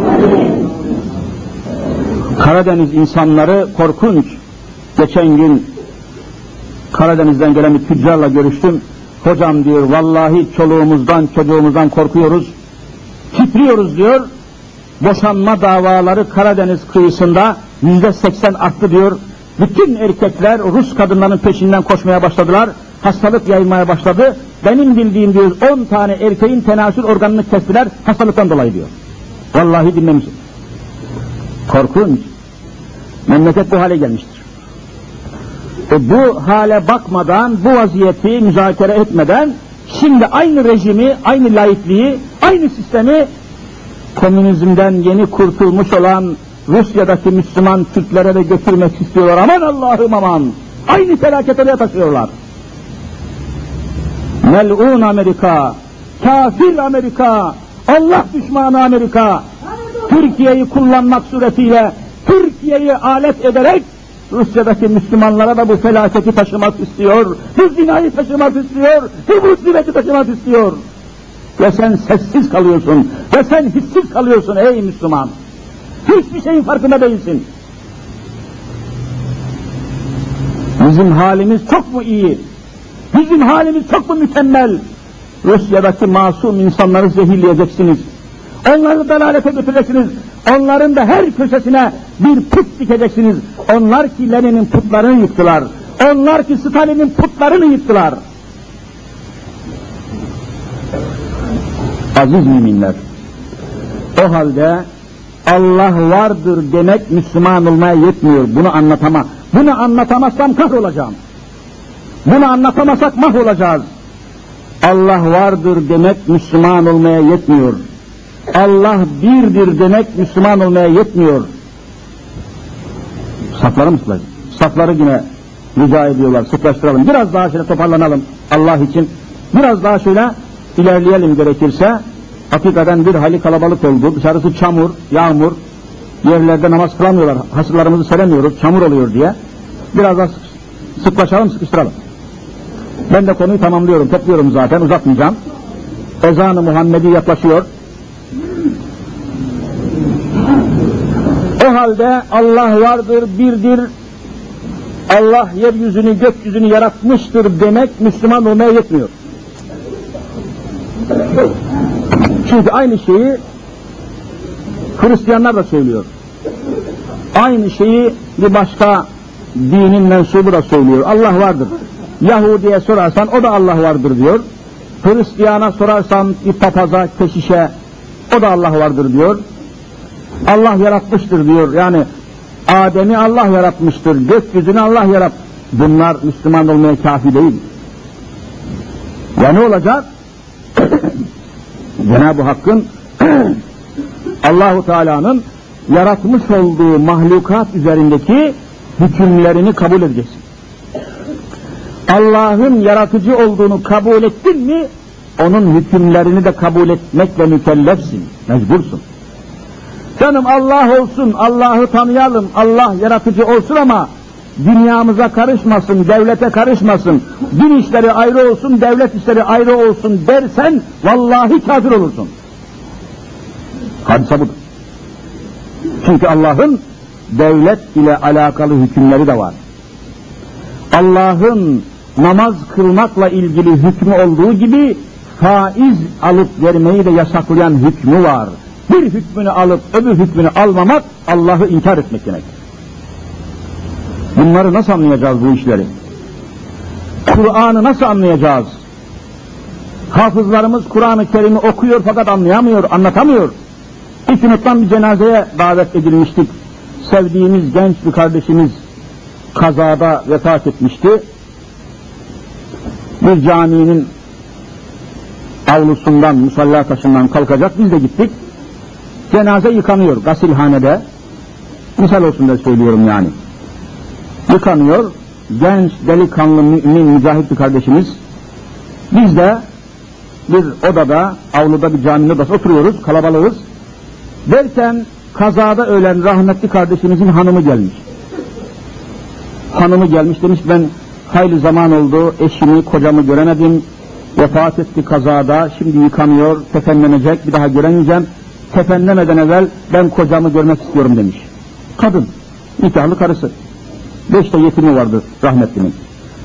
Karadeniz insanları korkunç. Geçen gün Karadeniz'den gelen bir tüccarla görüştüm. Hocam diyor, vallahi çoluğumuzdan, çocuğumuzdan korkuyoruz. Titriyoruz diyor. Boşanma davaları Karadeniz kıyısında yüzde seksen arttı diyor. Bütün erkekler Rus kadınların peşinden koşmaya başladılar. Hastalık yayılmaya başladı. Benim bildiğim diyor on tane erkeğin tenasül organını kestiler hastalıktan dolayı diyor. Vallahi dinlemişim. Korkunç. Memleket bu hale gelmiştir. E bu hale bakmadan, bu vaziyeti müzakere etmeden, şimdi aynı rejimi, aynı laikliği, aynı sistemi komünizmden yeni kurtulmuş olan Rusya'daki Müslüman Türklere de götürmek istiyorlar. Aman Allah'ım aman! Aynı felakete de taşıyorlar. Mel'un Amerika, kafir Amerika, Allah düşmanı Amerika, Türkiye'yi kullanmak suretiyle, Türkiye'yi alet ederek Rusya'daki Müslümanlara da bu felaketi taşımak istiyor, bu zinayı taşımak istiyor, bu musibeti taşımak istiyor. Ve sen sessiz kalıyorsun, ve sen hissiz kalıyorsun ey Müslüman. Hiçbir şeyin farkında değilsin. Bizim halimiz çok mu iyi? Bizim halimiz çok mu mükemmel? Rusya'daki masum insanları zehirleyeceksiniz. Onları dalalete götüreceksiniz. Onların da her köşesine bir put dikeceksiniz. Onlar ki Lenin'in putlarını yıktılar. Onlar ki Stalin'in putlarını yıktılar. Aziz müminler, o halde Allah vardır demek Müslüman olmaya yetmiyor. Bunu anlatama. Bunu anlatamazsam kahrolacağım. Bunu anlatamazsak mahvolacağız. Allah vardır demek Müslüman olmaya yetmiyor. Allah birdir demek Müslüman olmaya yetmiyor. Safları mı sıklaştıralım? Safları yine rica ediyorlar, sıklaştıralım. Biraz daha şöyle toparlanalım Allah için. Biraz daha şöyle ilerleyelim gerekirse. Hakikaten bir hayli kalabalık oldu. Dışarısı çamur, yağmur. Yerlerde namaz kılamıyorlar. Hasırlarımızı seremiyoruz, çamur oluyor diye. Biraz daha sıklaşalım, sıkıştıralım. Ben de konuyu tamamlıyorum, topluyorum zaten, uzatmayacağım. Ezan-ı Muhammedi yaklaşıyor. O halde Allah vardır, birdir, Allah yeryüzünü, gökyüzünü yaratmıştır demek Müslüman olmaya yetmiyor. Çünkü aynı şeyi Hristiyanlar da söylüyor. Aynı şeyi bir başka dinin mensubu da söylüyor. Allah vardır. Yahudi'ye sorarsan o da Allah vardır diyor. Hristiyana sorarsan bir papaza, keşişe o da Allah vardır diyor. Allah yaratmıştır diyor. Yani Adem'i Allah yaratmıştır. Gökyüzünü Allah yarat. Bunlar Müslüman olmaya kafi değil. Ya ne olacak? Cenab-ı Hakk'ın Allahu Teala'nın yaratmış olduğu mahlukat üzerindeki hükümlerini kabul edeceksin. Allah'ın yaratıcı olduğunu kabul ettin mi, onun hükümlerini de kabul etmekle mükellefsin, mecbursun. Canım Allah olsun, Allah'ı tanıyalım, Allah yaratıcı olsun ama dünyamıza karışmasın, devlete karışmasın, din işleri ayrı olsun, devlet işleri ayrı olsun dersen vallahi kafir olursun. Hadise budur. Çünkü Allah'ın devlet ile alakalı hükümleri de var. Allah'ın namaz kılmakla ilgili hükmü olduğu gibi faiz alıp vermeyi de yasaklayan hükmü var. Bir hükmünü alıp öbür hükmünü almamak Allah'ı inkar etmek demek. Bunları nasıl anlayacağız bu işleri? Kur'an'ı nasıl anlayacağız? Hafızlarımız Kur'an-ı Kerim'i okuyor fakat anlayamıyor, anlatamıyor. İstinat'tan bir cenazeye davet edilmiştik. Sevdiğimiz genç bir kardeşimiz kazada vefat etmişti. Bir caminin avlusundan, musalla taşından kalkacak, biz de gittik. Cenaze yıkanıyor gasilhanede. Misal olsun da söylüyorum yani. Yıkanıyor, genç, delikanlı, mümin, mücahit bir kardeşimiz. Biz de bir odada, avluda bir caminin odası oturuyoruz, kalabalığız. Derken kazada ölen rahmetli kardeşimizin hanımı gelmiş. Hanımı gelmiş demiş, ben hayli zaman oldu, eşimi, kocamı göremedim. Vefat etti kazada, şimdi yıkanıyor, kefenlenecek, bir daha göremeyeceğim. Kefenlemeden evvel ben kocamı görmek istiyorum demiş. Kadın, nikahlı karısı. Beş de yetimi vardı rahmetlinin.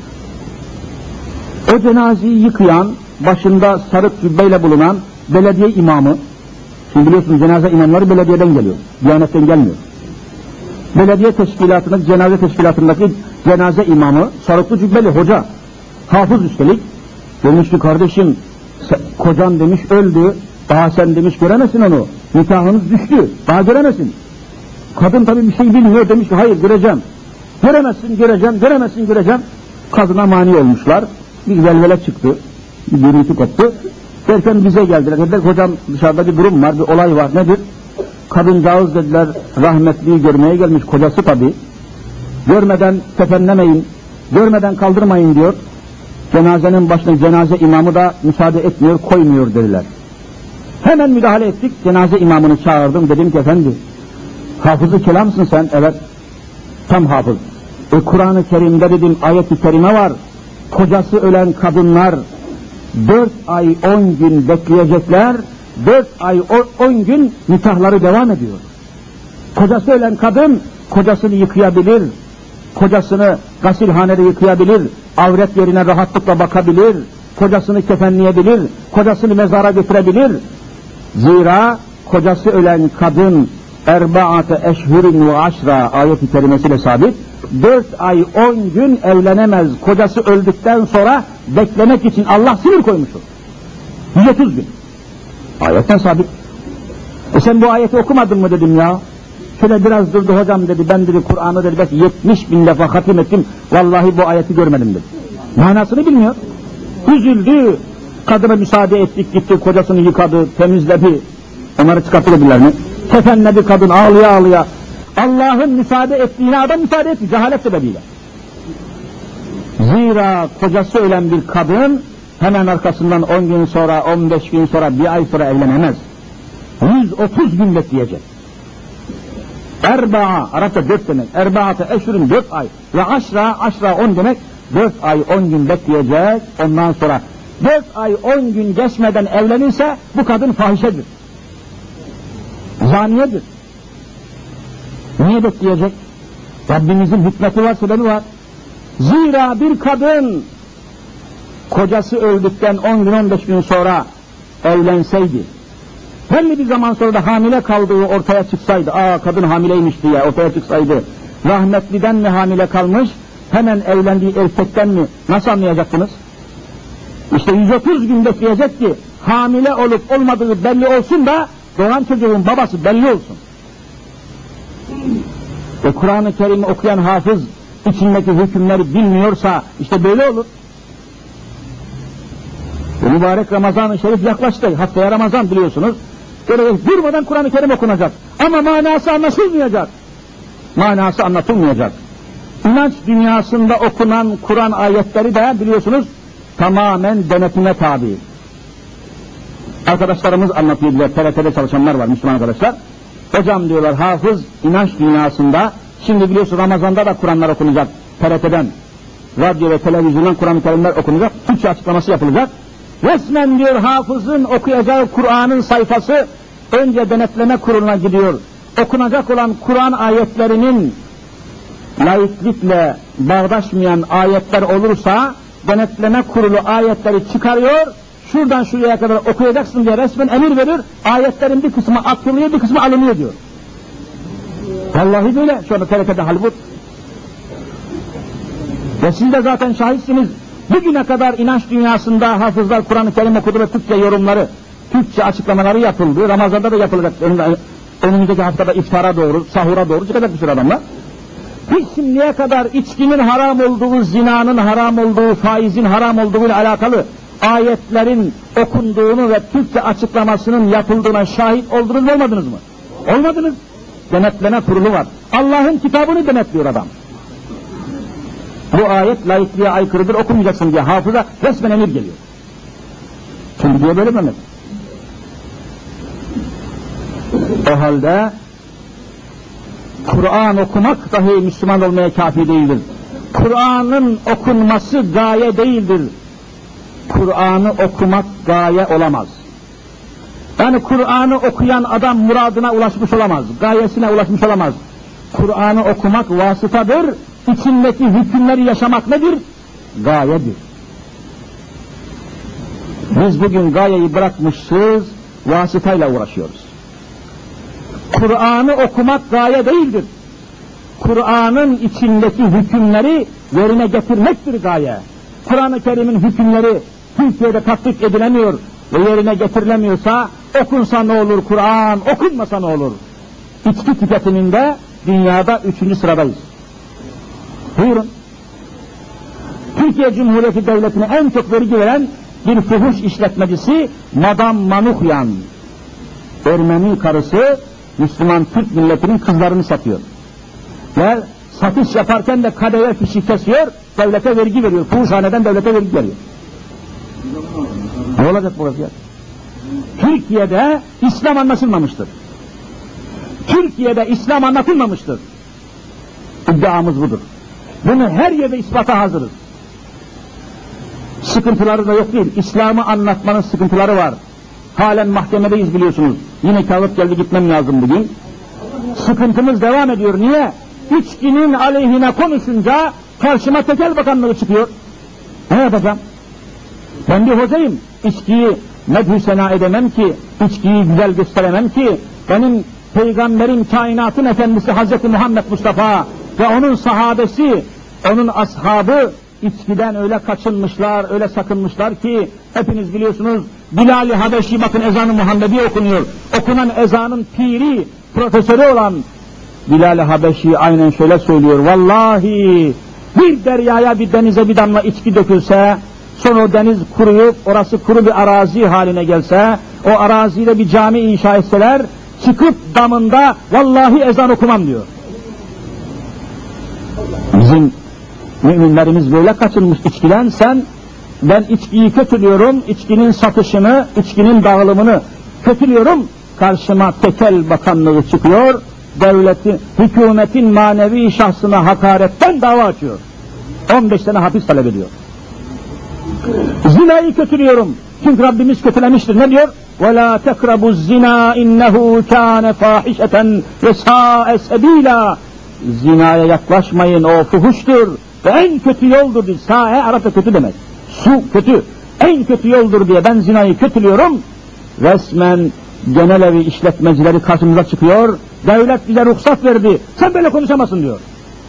O cenazeyi yıkayan, başında sarık cübbeyle bulunan belediye imamı, şimdi biliyorsunuz cenaze imamları belediyeden geliyor, Diyanet'ten gelmiyor. Belediye teşkilatındaki, cenaze teşkilatındaki cenaze imamı, sarıklı cübbeli hoca, hafız üstelik, demişti kardeşim, kocan demiş öldü, daha sen demiş göremezsin onu, nikahınız düştü, daha göremezsin. Kadın tabii bir şey bilmiyor, demiş ki hayır göreceğim. Göremezsin, göreceğim, göremezsin, göreceğim. Kadına mani olmuşlar, bir velvele çıktı, bir gürültü koptu. Derken bize geldiler, dediler hocam dışarıda bir durum var, bir olay var, nedir? Kadıncağız dediler, rahmetliyi görmeye gelmiş, kocası tabii. Görmeden kefenlemeyin, görmeden kaldırmayın diyor. Cenazenin başına cenaze imamı da müsaade etmiyor, koymuyor dediler. Hemen müdahale ettik, cenaze imamını çağırdım, dedim ki efendi, hafız-ı kelamsın sen, evet, tam hafız. E, Kur'an-ı Kerim'de dedim ayet-i kerime var, kocası ölen kadınlar dört ay on gün bekleyecekler, dört ay on gün nikahları devam ediyor. Kocası ölen kadın kocasını yıkayabilir, kocasını gasilhanede yıkayabilir, avret yerine rahatlıkla bakabilir, kocasını kefenleyebilir, kocasını mezara götürebilir. Zira kocası ölen kadın erbaate eşhurin ve aşra ayet-i kerimesiyle sabit, dört ay on gün evlenemez, kocası öldükten sonra beklemek için Allah sınır koymuştur. yüz otuz gün. Ayetten sabit. E sen bu ayeti okumadın mı dedim ya. Şöyle biraz durdu hocam dedi, ben dedi Kur'an'ı dedi belki yetmiş bin defa hatim ettim, vallahi bu ayeti görmedim dedi. Manasını bilmiyor. Üzüldü, kadına müsaade ettik, gitti, kocasını yıkadı, temizledi. Onları çıkarttılar mi? Kefenledi kadın ağlıya ağlıya. Allah'ın müsaade ettiğine adam müsaade etti, cehalet sebebiyle. Zira kocası ölen bir kadın hemen arkasından on gün sonra, on beş gün sonra, bir ay sonra evlenemez. yüz otuz gün bekleyecek. Erba'a, Arapça dört demek, erbaate eşhurun dört ay ve aşra, aşra on demek, dört ay on gün bekleyecek, ondan sonra dört ay on gün geçmeden evlenirse bu kadın fahişedir. Zaniyedir. Niye bekleyecek? Rabbimizin hikmeti var, sebebi var. Zira bir kadın kocası öldükten on gün on beş gün sonra evlenseydi, belli bir zaman sonra da hamile kaldığı ortaya çıksaydı, aa kadın hamileymiş diye ortaya çıksaydı, rahmetliden mi hamile kalmış, hemen evlendiği erkekten mi, nasıl anlayacaktınız? İşte yüz otuz gün bekleyecek ki hamile olup olmadığı belli olsun da doğan çocuğun babası belli olsun. Ve Kur'an-ı Kerim'i okuyan hafız içindeki hükümleri bilmiyorsa işte böyle olur. Ve mübarek Ramazan-ı Şerif yaklaştı. Haftaya Ramazan biliyorsunuz. Böyle durmadan Kur'an-ı Kerim okunacak. Ama manası anlaşılmayacak. Manası anlatılmayacak. İnanç dünyasında okunan Kur'an ayetleri de biliyorsunuz tamamen denetime tabi. Arkadaşlarımız anlatıyorlar, T R T'de çalışanlar var, Müslüman arkadaşlar. hocam diyorlar hafız inanç dünyasında, şimdi biliyorsun Ramazan'da da Kur'anlar okunacak, T R T'den, radyo ve televizyondan Kur'an-ı Kerimler okunacak, Türkçe açıklaması yapılacak. Resmen diyor hafızın okuyacağı Kur'an'ın sayfası önce denetleme kuruluna gidiyor. Okunacak olan Kur'an ayetlerinin laiklikle bağdaşmayan ayetler olursa denetleme kurulu ayetleri çıkarıyor, şuradan şuraya kadar okuyacaksın diye resmen emir verir, ayetlerin bir kısmı atılıyor, bir kısmı alınıyor diyor. Vallahi böyle, şu anda T R T'de hal bu. Ve siz de zaten şahitsiniz, bugüne kadar inanç dünyasında hafızlar Kur'an-ı Kerim okudu ve Türkçe yorumları, Türkçe açıklamaları yapıldı, Ramazan'da da yapılacak, önümüzdeki haftada iftara doğru, sahura doğru çıkacak bir sürü adamlar. Biz şimdiye kadar içkinin haram olduğu, zinanın haram olduğu, faizin haram olduğu ile alakalı ayetlerin okunduğunu ve Türkçe açıklamasının yapıldığına şahit oldunuz mu, olmadınız mı? Olmadınız. Denetleme kurulu var. Allah'ın kitabını denetliyor adam. Bu ayet laikliğe aykırıdır, okumayacaksın diye hafıza resmen emir geliyor. Çünkü diyor böyle Mehmet. O halde Kur'an okumak dahi Müslüman olmaya kafi değildir. Kur'an'ın okunması gaye değildir. Kur'an'ı okumak gaye olamaz. Yani Kur'an'ı okuyan adam muradına ulaşmış olamaz, gayesine ulaşmış olamaz. Kur'an'ı okumak vasıtadır, içindeki hükümleri yaşamak nedir? Gayedir. Biz bugün gayeyi bırakmışız, vasıtayla uğraşıyoruz. Kur'an'ı okumak gaye değildir. Kur'an'ın içindeki hükümleri yerine getirmektir gaye. Kur'an-ı Kerim'in hükümleri Türkiye'de tatbik edilemiyor ve yerine getirilemiyorsa, okunsa ne olur Kur'an, okunmasa ne olur? İçki tüketiminde dünyada üçüncü sıradayız. Buyurun. Türkiye Cumhuriyeti Devleti'ne en çok vergi veren bir fuhuş işletmecisi Madame Manukyan, Ermeni karısı, Müslüman Türk milletinin kızlarını satıyor. Ve satış yaparken de kadeye fişi kesiyor, devlete vergi veriyor. Fuhuşhaneden devlete vergi veriyor. Ne olacak burası ya? Türkiye'de İslam anlaşılmamıştır. Türkiye'de İslam anlatılmamıştır. İddiamız budur. Bunu her yerde ispata hazırız. Sıkıntıları da yok değil. İslam'ı anlatmanın sıkıntıları var. Halen mahkemedeyiz biliyorsunuz. Yine kağıt geldi, gitmem lazım bugün. Sıkıntımız devam ediyor. Niye? İçkinin aleyhine konuşunca karşıma tekel bakanlığı çıkıyor. Ne yapacağım? Ben bir hocayım. İçkiyi medhü sena edemem ki, içkiyi güzel gösteremem ki, benim peygamberin, kainatın efendisi Hazreti Muhammed Mustafa ve onun sahabesi, onun ashabı içkiden öyle kaçınmışlar, öyle sakınmışlar ki, hepiniz biliyorsunuz, Bilal-i Habeşi, bakın ezan-ı Muhammedi okunuyor. Okunan ezanın piri, profesörü olan Bilal-i Habeşi aynen şöyle söylüyor. Vallahi bir deryaya, bir denize bir damla içki dökülse, sonra o deniz kuruyup, orası kuru bir arazi haline gelse, o arazide bir cami inşa etseler, çıkıp damında vallahi ezan okumam diyor. Bizim müminlerimiz böyle kaçınmış içkiden. Sen, ben içkiyi kötülüyorum, içkinin satışını, içkinin dağılımını kötülüyorum, karşıma tekel bakanlığı çıkıyor, devletin, hükümetin manevi şahsına hakaretten dava açıyor. on beş sene hapis talep ediyor. Zinayı kötülüyorum, çünkü Rabbimiz kötülemiştir. Ne diyor? وَلَا تَقْرَبُوا الزِّنَا اِنَّهُ كَانَ فَاحِشَةً وَسَاءَ سَب۪يلًا. Zinaya yaklaşmayın, o fuhuştur ve en kötü yoldur diye. Sae Arapça kötü demek. Su kötü, en kötü yoldur diye ben zinayı kötülüyorum. Resmen genel evi işletmecileri karşımıza çıkıyor. Devlet bize ruhsat verdi, sen böyle konuşamazsın diyor.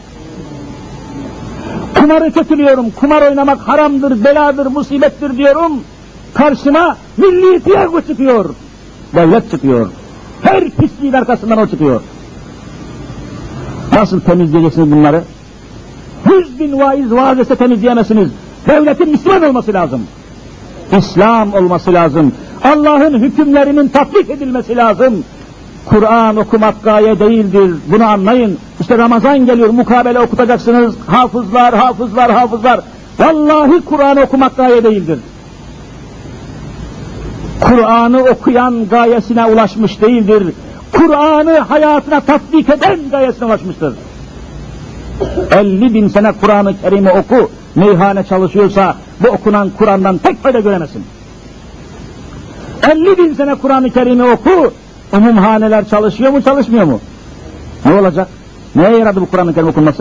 Kumarı kötülüyorum, kumar oynamak haramdır, beladır, musibettir diyorum. Karşıma milli piyango çıkıyor. Devlet çıkıyor. Her pisliğin arkasından o çıkıyor. Nasıl temizleyeceksiniz bunları? Yüz bin vaiz vaaz etse temizleyemezsiniz. Devletin Müslüman olması lazım. İslam olması lazım. Allah'ın hükümlerinin tatbik edilmesi lazım. Kur'an okumak gaye değildir. Bunu anlayın. İşte Ramazan geliyor, mukabele okutacaksınız. Hafızlar, hafızlar, hafızlar. Vallahi Kur'an okumak gaye değildir. Kur'an'ı okuyan gayesine ulaşmış değildir. Kur'an'ı hayatına tatbik eden gayesine ulaşmıştır. elli bin sene Kur'an-ı Kerim'i oku, meyhane çalışıyorsa bu okunan Kur'an'dan tek fayda göremezsin. elli bin sene Kur'an-ı Kerim'i oku, umumhaneler çalışıyor mu, çalışmıyor mu? Ne olacak? Neye yaradı bu Kur'an-ı Kerim okunması?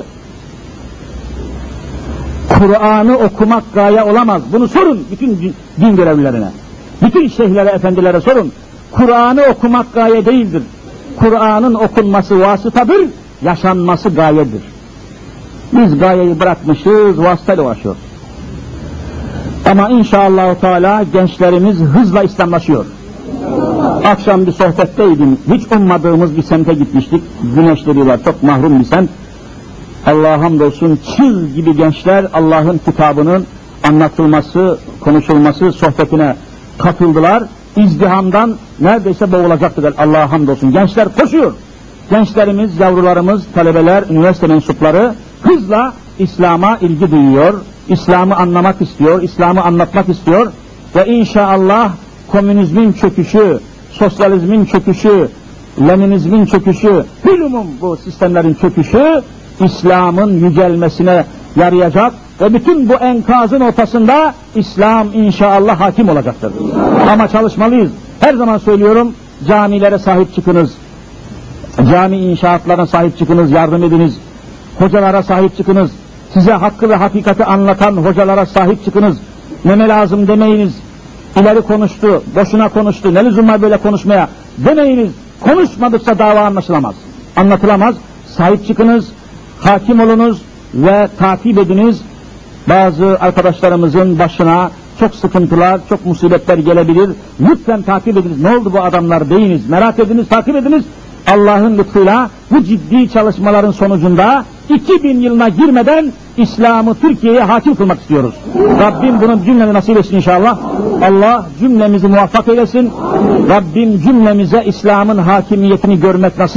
Kur'an'ı okumak gaye olamaz. Bunu sorun bütün din görevlilerine. Bütün şeyhlere, efendilere sorun. Kur'an'ı okumak gaye değildir. Kur'an'ın okunması vasıtadır, yaşanması gayedir. Biz gayeyi bırakmışız, vasıtayla uğraşıyoruz. Ama inşallah Teala gençlerimiz hızla İslamlaşıyor. Akşam bir sohbetteydim, hiç ummadığımız bir semte gitmiştik. Güneşleri var, çok mahrum bir semt. Allah'a hamdolsun çıl gibi gençler Allah'ın kitabının anlatılması, konuşulması sohbetine katıldılar. İzdihamdan neredeyse boğulacaktılar. Allah'a hamdolsun. Gençler koşuyor. Gençlerimiz, yavrularımız, talebeler, üniversite mensupları hızla İslam'a ilgi duyuyor. İslam'ı anlamak istiyor, İslam'ı anlatmak istiyor. Ve inşallah komünizmin çöküşü, sosyalizmin çöküşü, Leninizmin çöküşü, bilumum bu sistemlerin çöküşü, İslam'ın yücelmesine yarayacak ve bütün bu enkazın ortasında İslam inşallah hakim olacaktır. Ama çalışmalıyız. Her zaman söylüyorum, camilere sahip çıkınız, cami inşaatlarına sahip çıkınız, yardım ediniz, hocalara sahip çıkınız, size hakkı ve hakikati anlatan hocalara sahip çıkınız, neme lazım demeyiniz, ileri konuştu, boşuna konuştu, ne lüzum var böyle konuşmaya demeyiniz, konuşmadıkça dava anlaşılamaz, anlatılamaz, sahip çıkınız, hakim olunuz ve takip ediniz. Bazı arkadaşlarımızın başına çok sıkıntılar, çok musibetler gelebilir. Lütfen takip ediniz. Ne oldu bu adamlar deyiniz. Merak ediniz, takip ediniz. Allah'ın lütfuyla bu ciddi çalışmaların sonucunda iki bin yılına girmeden İslam'ı Türkiye'ye hakim kılmak istiyoruz. Rabbim bunu cümlemize nasip etsin inşallah. Allah cümlemizi muvaffak eylesin. Rabbim cümlemize İslam'ın hakimiyetini görmek nasip